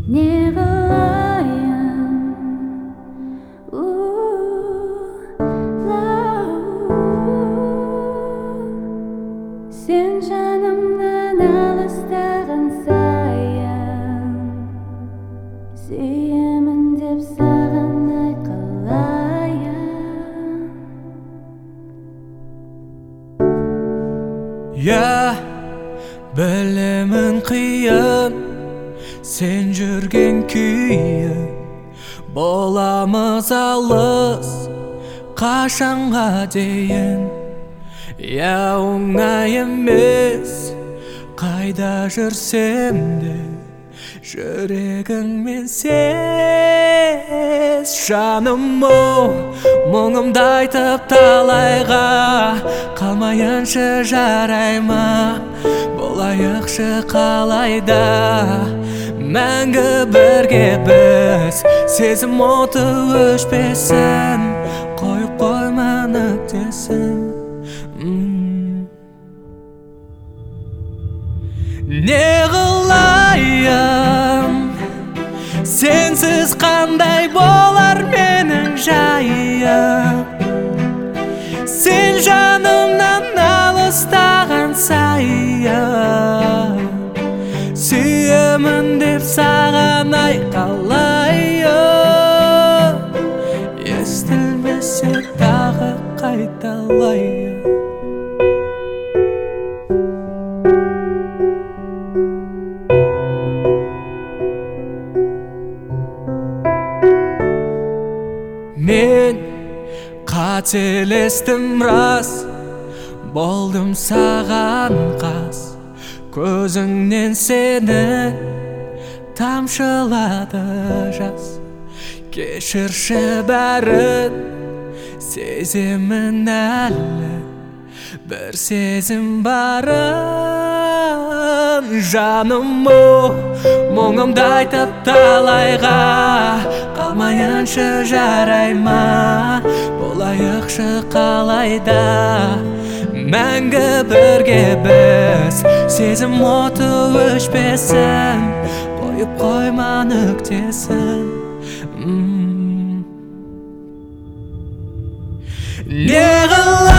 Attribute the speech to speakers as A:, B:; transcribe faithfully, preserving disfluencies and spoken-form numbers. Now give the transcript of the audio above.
A: Не қылайын сен жанымнан алыстаған сайын сүйемін деп саған айқайлайын.
B: Я білемін қиын сен жүрген күйін, боламыз алыс қашанға дейін. Я оңай емес қайда жүрсем де жүрегіңмен сез. Жаным-ау, мұңымды айтып талайға қалмайыншы жарай ма? Болайықшы қалайда мәңгі бірге біз, сезім оты өшпесін, қойып қойма нүктесін. Не қылайын, сенсіз қандай болар менің жайым? Сен жанымнан алыстаған сайын сүйемін деп саған айқайлайын. Естілмесе тағы қайталайын. Мен қателестім рас, болдым саған қас. Көзіңнен сені тамшылады жас. Кешірші бәрін, сеземін әлі бір сезім барын. Жаным-ау, мұңымды айтып талайға қалмайыншы жарай ма? Болайықшы қалайда мәңгі бірге біз, сезім оты өшпесін, қойып қойма нүктесін. Не қылайын